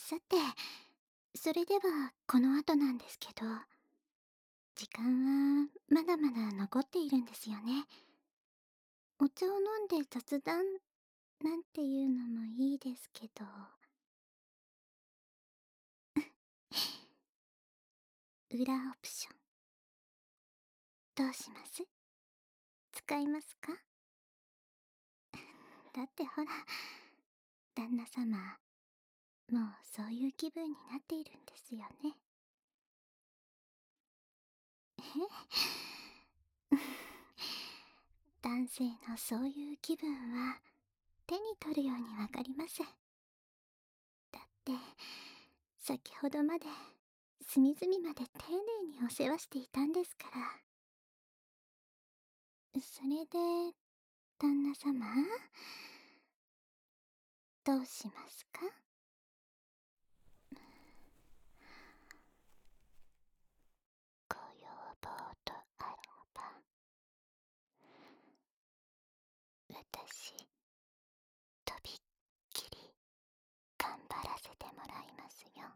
さて、それではこの後なんですけど、時間はまだまだ残っているんですよね。お茶を飲んで雑談なんていうのもいいですけど。裏オプション、どうします？使いますか？だってほら、旦那様、もうそういう気分になっているんですよね。男性のそういう気分は手に取るようにわかります。だって、先ほどまで隅々まで丁寧にお世話していたんですから。それで、旦那様、どうしますか？ご要望とあらば、私、とびっきり頑張らせてもらいますよ。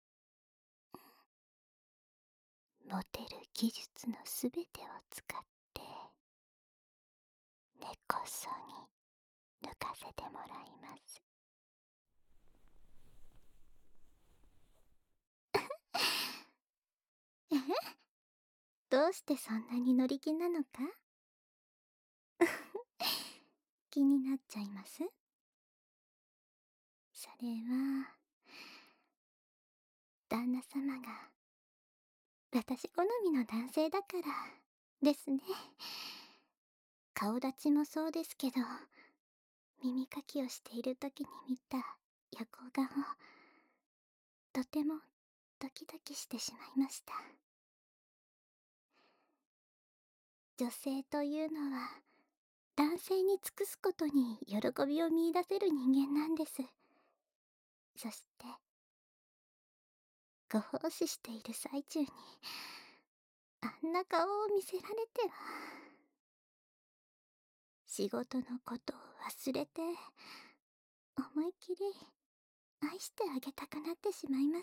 持てる技術のすべてを使って、根こそぎ抜かせてもらいます。え、どうしてそんなに乗り気なのか？気になっちゃいます？それは、旦那様が私好みの男性だからですね。顔立ちもそうですけど、耳かきをしている時に見た横顔、とてもドキドキしてしまいました。女性というのは男性に尽くすことに喜びを見出せる人間なんです。そしてご奉仕している最中にあんな顔を見せられては、仕事のことを忘れて思いきり愛してあげたくなってしまいます。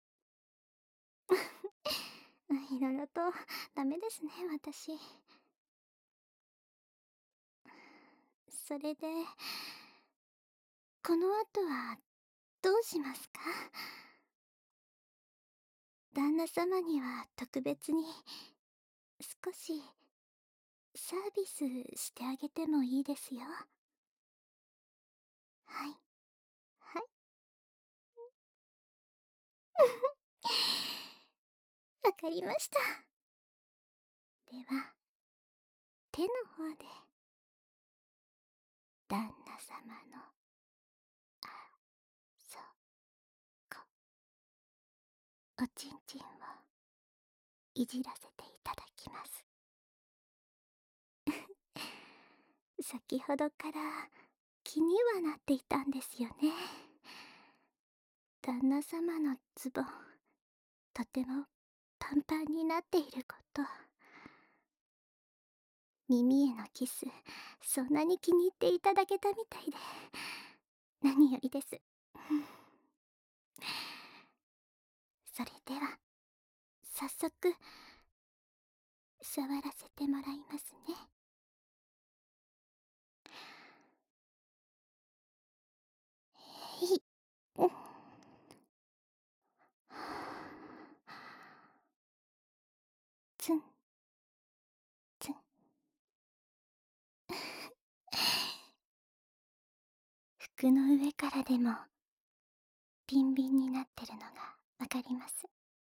いろいろとダメですね、私。それで、この後はどうしますか？旦那様には特別に少しサービスしてあげてもいいですよ。はい、はい。わかりました。では、手の方で旦那様の、あ、そう、こ、おちんちんをいじらせていただきます。先ほどから気にはなっていたんですよね。旦那様のズボン、とてもパンパンになっていること。耳へのキス、そんなに気に入っていただけたみたいで、何よりです。それでは、早速、触らせてもらいますね。い、うん、ツン、ツン。服の上からでも、ビンビンになってるのがわかります。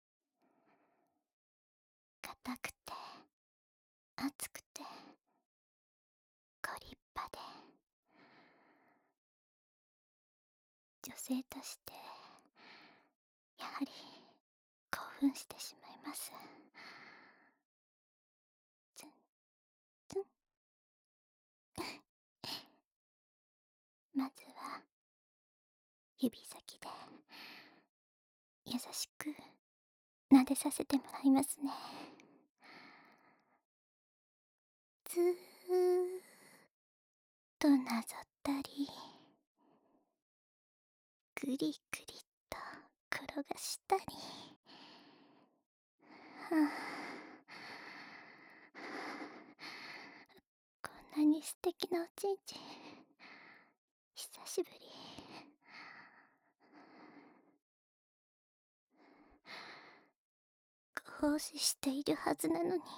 硬くて、熱くて、ご立派で、女性として、やはり、興奮してしまいます。ツン、ツン。まずは、指先で、優しく、撫でさせてもらいますね。ずーっとなぞったり、ぐりぐりと転がしたり。はあ、こんなに素敵なおちんちん、久しぶり。奉仕しているはずなのに、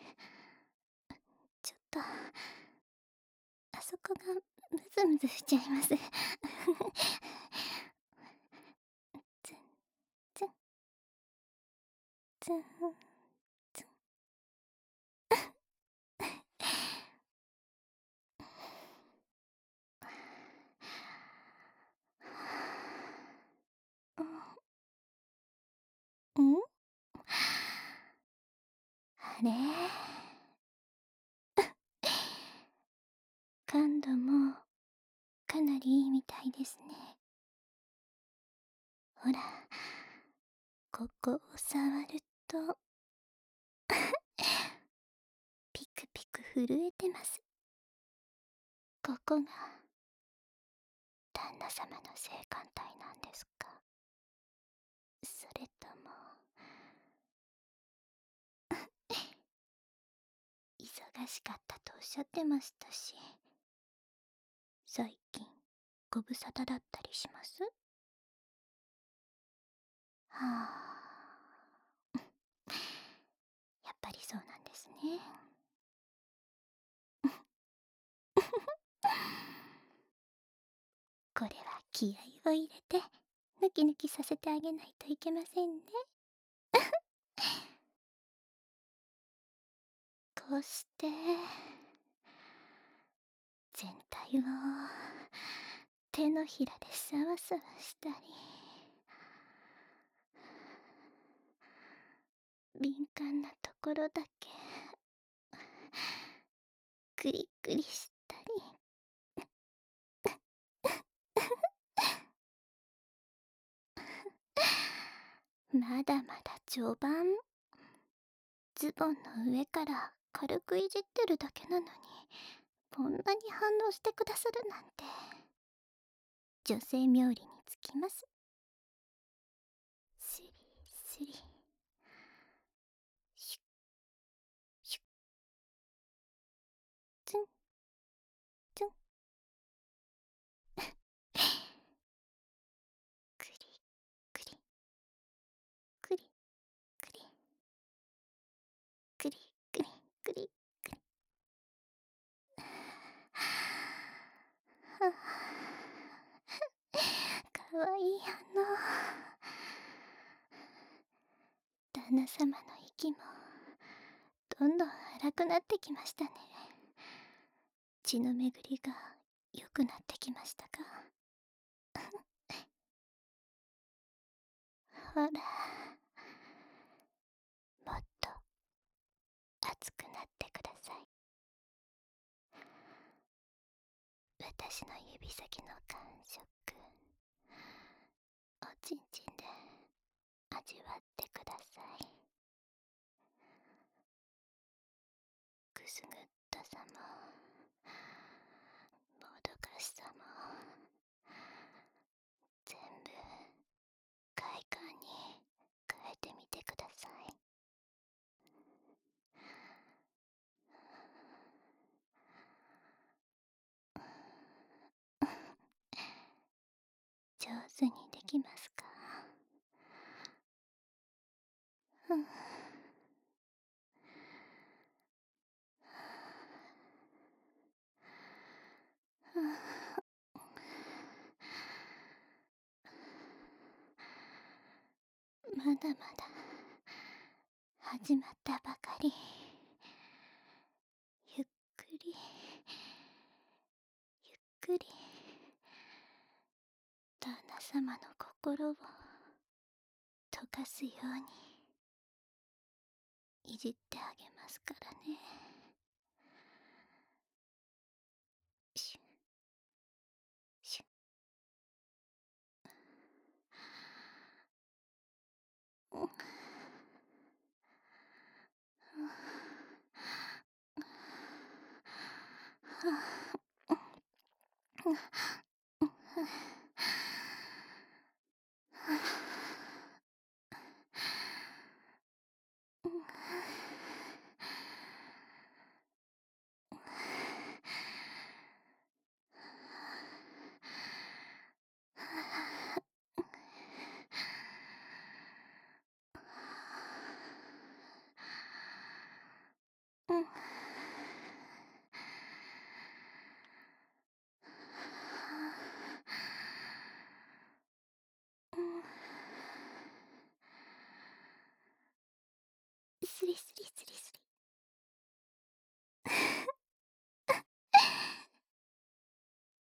ちょっとあそこがムズムズしちゃいます。ツンツンツンツン。ん？あれ、感度もかなりいいみたいですね。ほら、ここを触るとピクピク震えてます。ここが旦那様の性感帯なんですか？それとも忙しかったとおっしゃってましたし、最近ご無沙汰だったりします？はあ、やっぱりそうなんですね。これは気合を入れてヌキヌキさせてあげないといけませんね。こうして全体を手のひらでサワサワしたり、敏感なところだけクリクリしたり。まだまだ序盤。ズボンの上から軽くいじってるだけなのに、こんなに反応してくださるなんて、女性冥利につきます。スリスリ、シュッシュッ、ツンツン、クリクリクリクリクリクリクリクリ。はあ、かわいい反応。旦那様の息もどんどん荒くなってきましたね。血の巡りが良くなってきましたか？ほら、もっと熱くなってください。私の指先の感触、おちんちんで味わってください。くすぐったさももどかしさも全部快感に変えてみてください。上手にできますか？うん。まだまだ始まったばかり。ゆっくりゆっくり旦那様の心を溶かすようにいじってあげますからね。シュッシュッ。うん。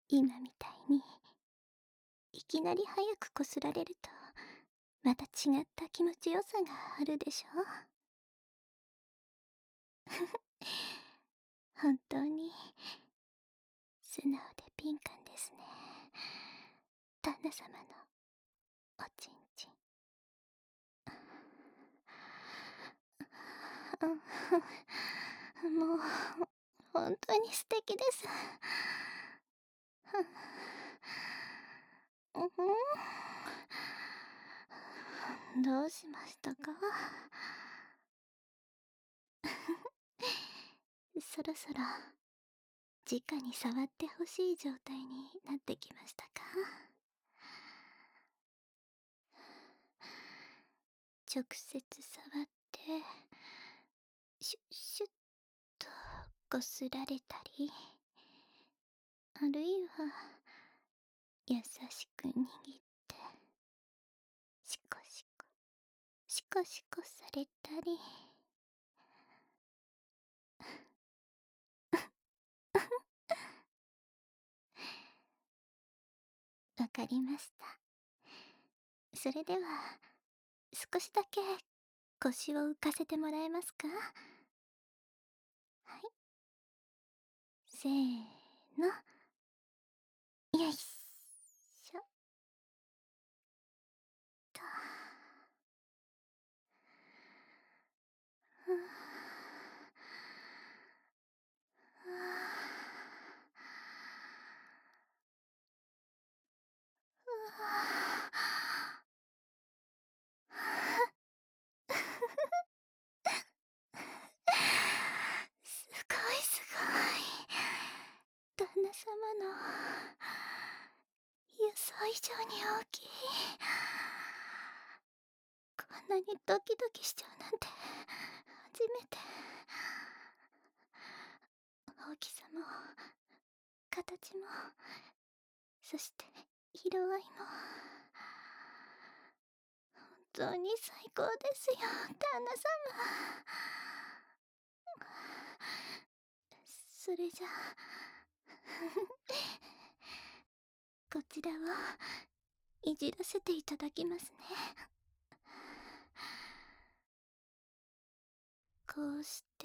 今みたいに、いきなり早くこすられると、また違った気持ちよさがあるでしょ。本当に、素直で敏感ですね。旦那様のおちんちん。もう、本当に素敵です。どうしましたか？そろそろ、直に触ってほしい状態になってきましたか？直接触って、シュッシュッとこすられたり、あるいは、優しく握って、シコシコ、シコシコされたり。わかりました。それでは、少しだけ腰を浮かせてもらえますか？はい。せーの。よいしょと。ふすごいすごい。旦那様の予想以上に大きい。こんなにドキドキしちゃうなんて初めて。大きさも形も、そして色合いも本当に最高ですよ、旦那様。それじゃあこちらをいじらせていただきますね。こうして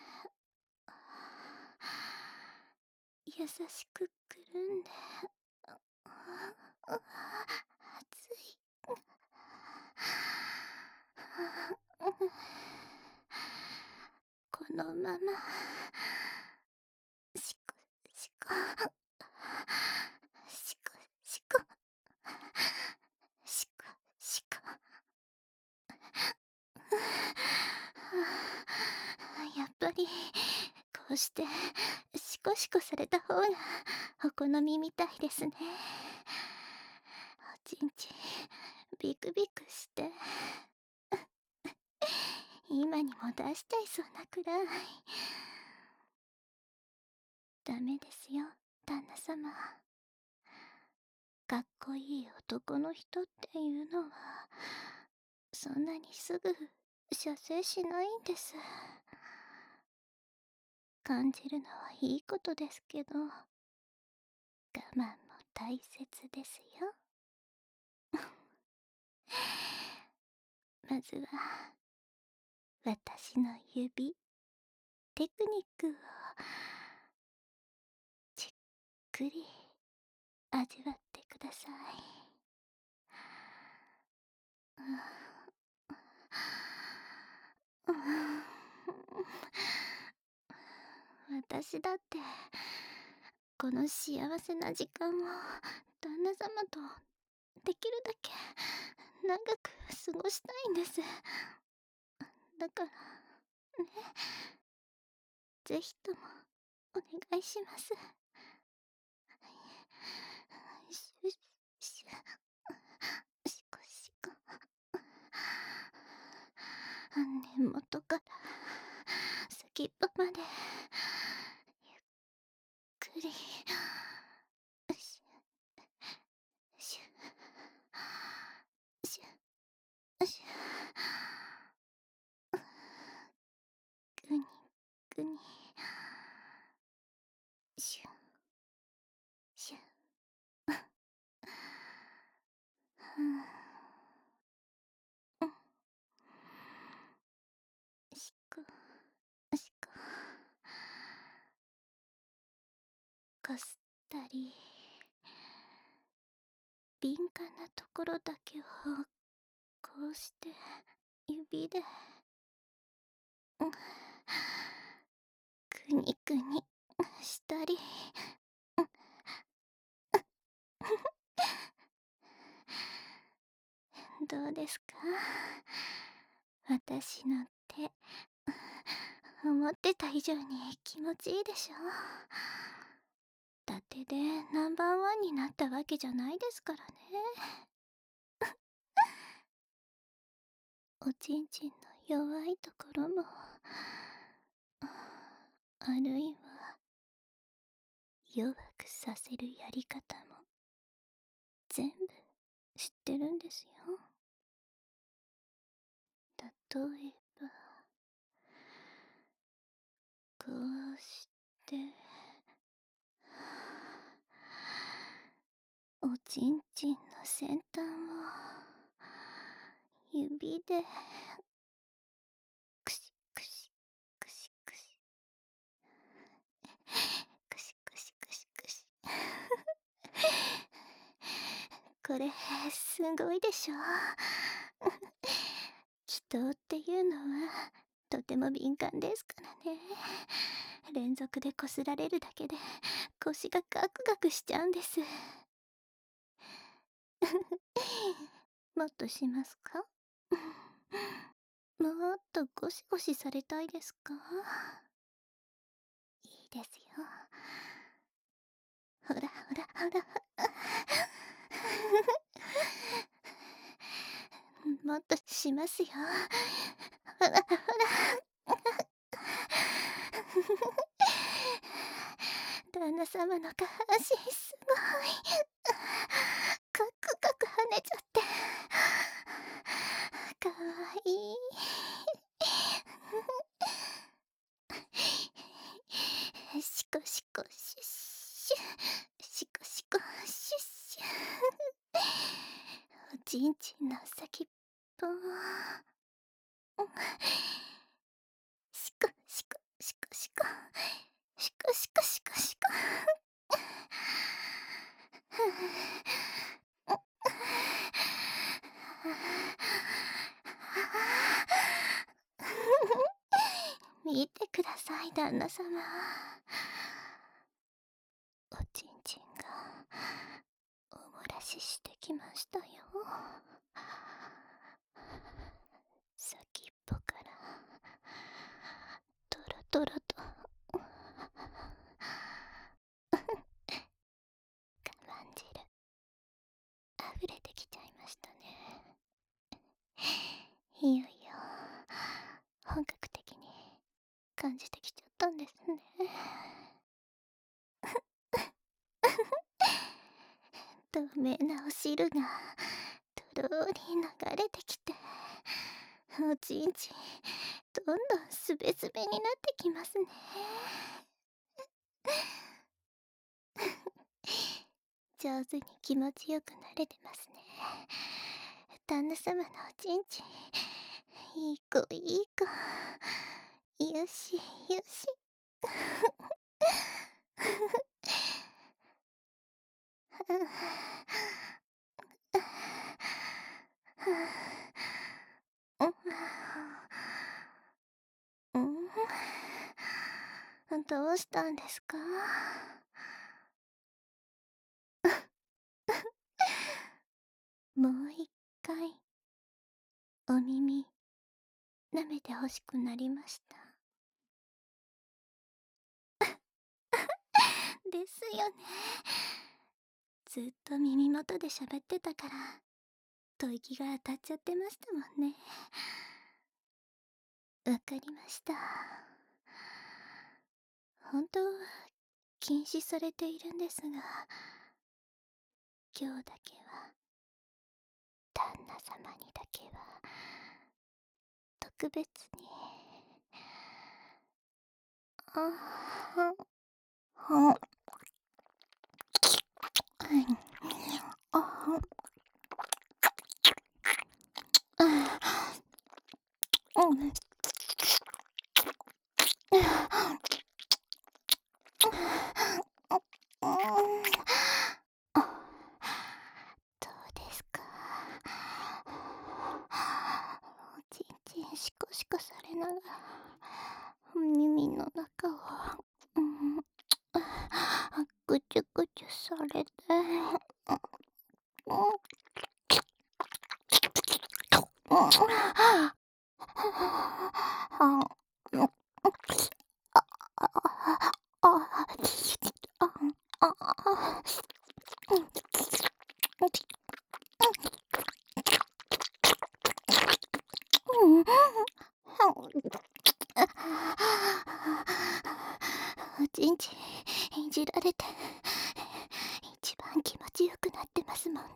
優しくくるんで、熱い。このままシコシコシコシコシコシコ。やっぱりこうしてシコシコされた方がお好みみたいですね。おちんちんビクビクして今にも出しちゃいそうなくらい。ダメですよ、旦那様。かっこいい男の人っていうのはそんなにすぐ射精しないんです。感じるのはいいことですけど、我慢も大切ですよ。まずは私の指、テクニックをじっくり味わってください。私だってこの幸せな時間を旦那様とできるだけ長く過ごしたいんです。だからね、ぜひともお願いします。シュッシュシコシコ、根元から先っぽまでゆっくりシュシュシュシュ、グニグニ、シュシュこすったり、敏感なところだけをこうして指で、うん、くにくにしたり、どうですか、私の手。思ってた以上に気持ちいいでしょ。伊達でナンバーワンになったわけじゃないですからね。おちんちんの弱いところも、あるいは弱くさせるやり方も全部知ってるんですよ。例えばこうしておちんちんの先端を指でくしくしくしくしくしくしくしくしこれすごいでしょ。人っていうのはとても敏感ですからね。連続でこすられるだけで腰がガクガクしちゃうんです。もっとしますか？もっとゴシゴシされたいですか？いいですよ。ほらほらほら。もっとしますよ。ほらほら。旦那様の下半身すごい。カクカク跳ねちゃって。かわいい。シコシコシュッシュ。シコシコシュッシュ。おちんちんの先っぽ。シコシコシコシコ。シコシコシコシコ。見てください、旦那様。おちんちんがお漏らししてきましたよ。先っぽからトロトロと我慢汁溢れてきちゃいましたね。いよいよ本格的に感じてきちゃったんですね。透明なお汁がとろーり流れてきて、おちんちんどんどんすべすべになってきますね。上手に気持ちよくなれてますね。旦那様のおちんちん、いい子いい子。よしよし。どうしたんですか？もう一回お耳舐めてほしくなりました。ですよね。ずっと耳元で喋ってたから吐息が当たっちゃってましたもんね。わかりました。本当は禁止されているんですが、今日だけは旦那様にだけは特別に。あああうんシコシコされながら耳の中を、うん、ぐちゅぐちゅされて、おちんちいじられて一番気持ちよくなってますもんね。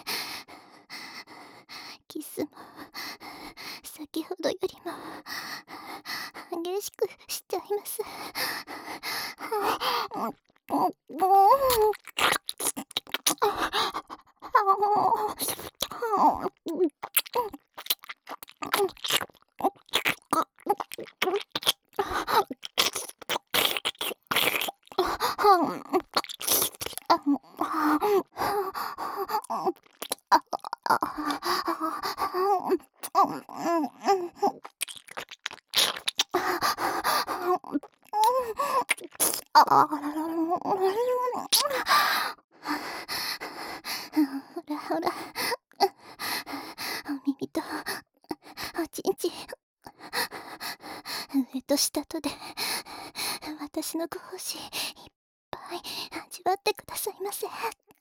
キスも先ほどよりも激しくしちゃいます。ほらほら、お耳とおちんち、上と下とで私のご奉仕いっぱい味わってくださいませ。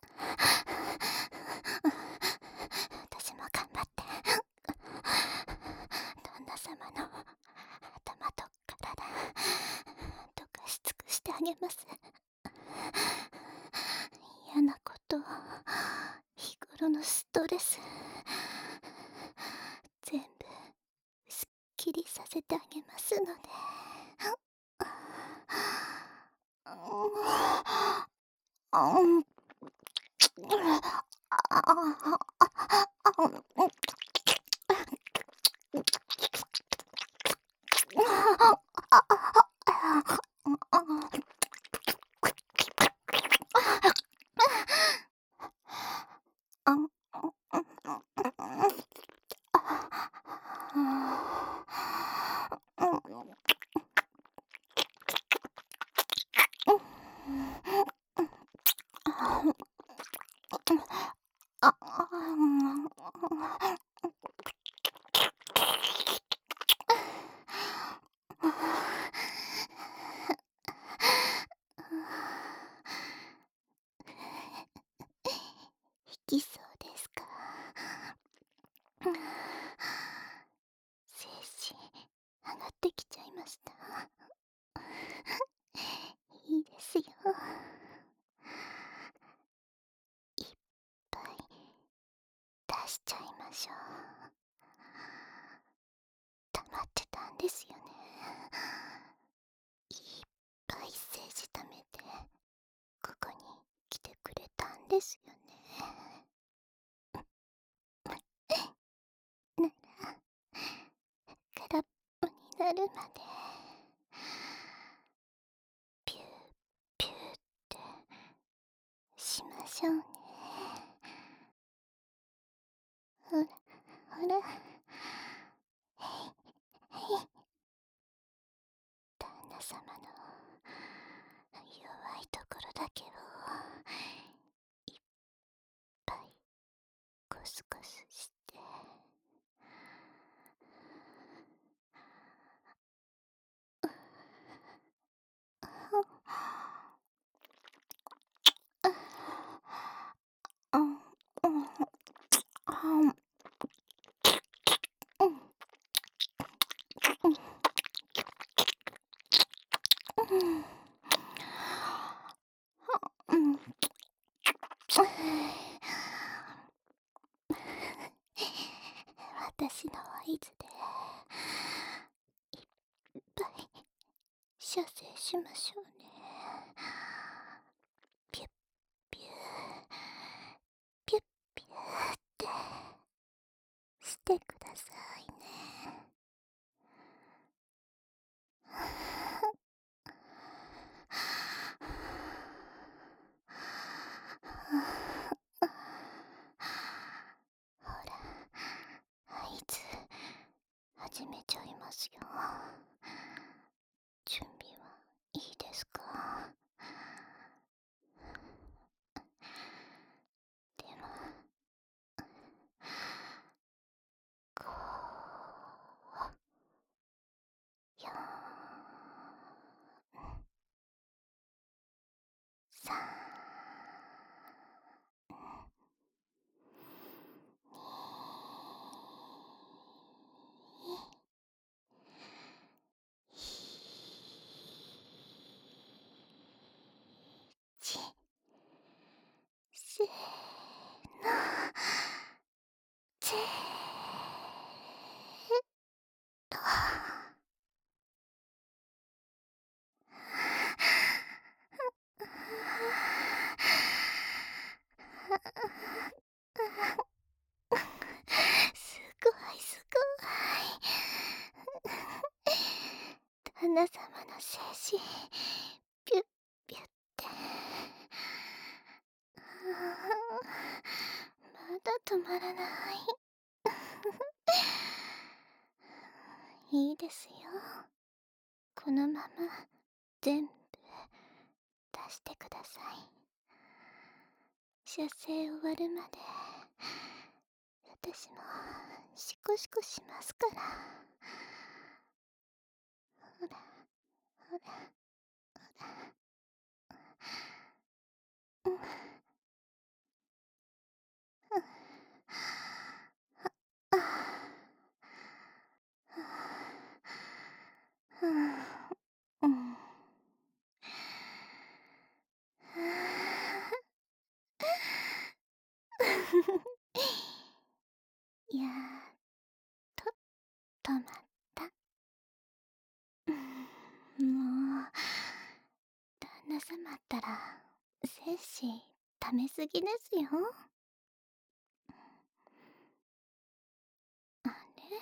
私も頑張って旦那様の頭と体溶かし尽くしてあげます。嫌なこと、日頃のストレス、全部すっきりさせてあげますので。引きそうですか？精神上がってきちゃいました。いいですよ。いっぱい出しちゃいましょう。溜まってたんですよね。いっぱい精子溜めてここに来てくれたんですよね。なら空っぽになるまでピューピューってしましょうね。ほらほら、旦那様の弱いところだけをいっぱいコスコスして、私の合図でいっぱい射精しましょうね。ピュッピューピュッピューってしてくださいね。ほら、合図始始めちゃいますよ。準備はいいですか？では、こう、4、3、1、せーの、ぜーっと。すごいすごい。旦那様の精子、ピュッピュッて。まだ止まらない。いいですよ。このまま全部出してください。射精終わるまで私もシコシコしますから。ほらほらほら。うん。あうん。やっと止まった。もう旦那様ったら精子溜めすぎですよ。あれ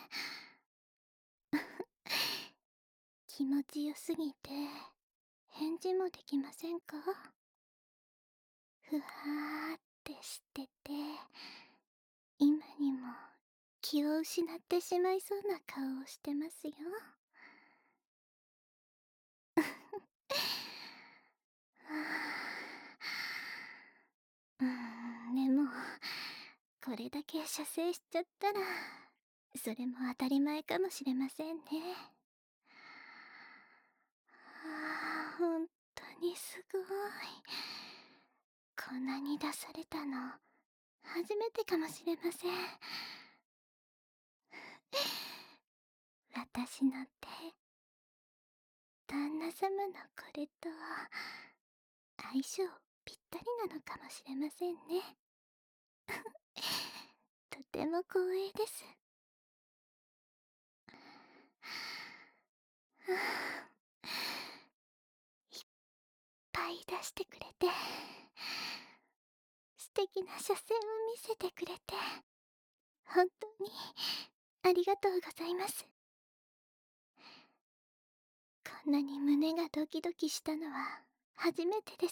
気持ちよすぎて返事もできませんか？ふわーってしてて、今にも気を失ってしまいそうな顔をしてますよ。でもこれだけ射精しちゃったらそれも当たり前かもしれませんね。本当にすごい。こんなに出されたの初めてかもしれません。私の手、旦那様のこれと相性ぴったりなのかもしれませんね。とても光栄です。いっぱい出してくれて、素敵な射精を見せてくれて、本当にありがとうございます。こんなに胸がドキドキしたのは初めてです。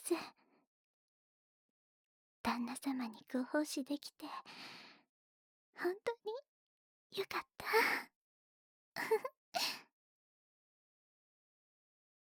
旦那様にご奉仕できて本当によかった。